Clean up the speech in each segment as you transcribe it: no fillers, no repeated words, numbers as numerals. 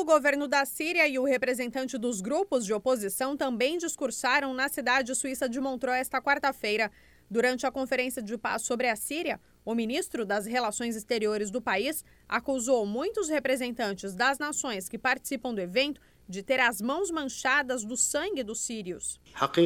governo da Síria e o representante dos grupos de oposição também discursaram na cidade suíça de Montreux esta quarta-feira. Durante a conferência de paz sobre a Síria, o ministro das Relações Exteriores do país acusou muitos representantes das nações que participam do evento de ter as mãos manchadas do sangue dos sírios.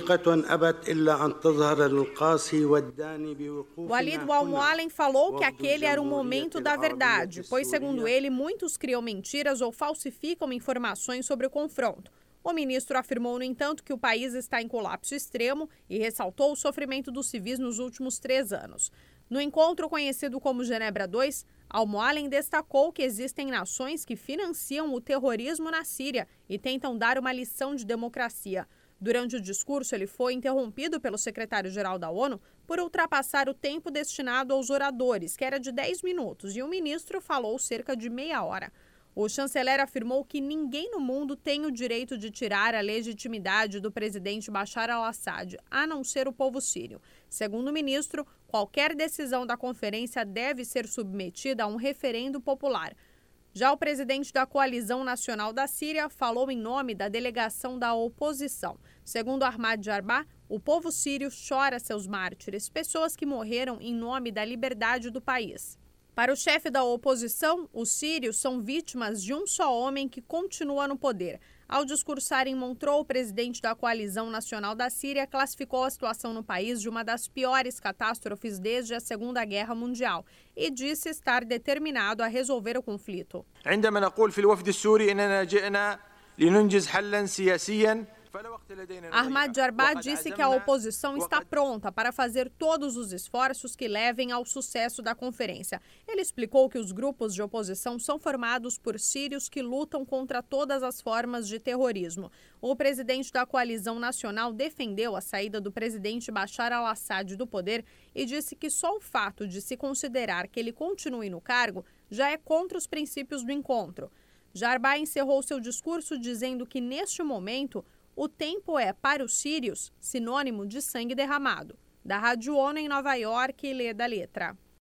Walid al-Mualem falou que aquele era o momento da verdade, pois, segundo ele, muitos criam mentiras ou falsificam informações sobre o confronto. O ministro afirmou, no entanto, que o país está em colapso extremo e ressaltou o sofrimento dos civis nos últimos 3 anos. No encontro conhecido como Genebra II, al-Mualem destacou que existem nações que financiam o terrorismo na Síria e tentam dar uma lição de democracia. Durante o discurso, ele foi interrompido pelo secretário-geral da ONU por ultrapassar o tempo destinado aos oradores, que era de 10 minutos, e o ministro falou cerca de meia hora. O chanceler afirmou que ninguém no mundo tem o direito de tirar a legitimidade do presidente Bashar al-Assad, a não ser o povo sírio. Segundo o ministro, qualquer decisão da conferência deve ser submetida a um referendo popular. Já o presidente da Coalizão Nacional da Síria falou em nome da delegação da oposição. Segundo Ahmad Jarbah, o povo sírio chora seus mártires, pessoas que morreram em nome da liberdade do país. Para o chefe da oposição, os sírios são vítimas de um só homem que continua no poder. Ao discursar em Montreux, o presidente da Coalizão Nacional da Síria classificou a situação no país de uma das piores catástrofes desde a Segunda Guerra Mundial e disse estar determinado a resolver o conflito. Ahmad Jarbah disse que a oposição está pronta para fazer todos os esforços que levem ao sucesso da conferência. Ele explicou que os grupos de oposição são formados por sírios que lutam contra todas as formas de terrorismo. O presidente da Coalizão Nacional defendeu a saída do presidente Bashar al-Assad do poder e disse que só o fato de se considerar que ele continue no cargo já é contra os princípios do encontro. Jarbah encerrou seu discurso dizendo que, neste momento, o tempo é, para os sírios, sinônimo de sangue derramado. Da Rádio ONU em Nova York, Leda Letra.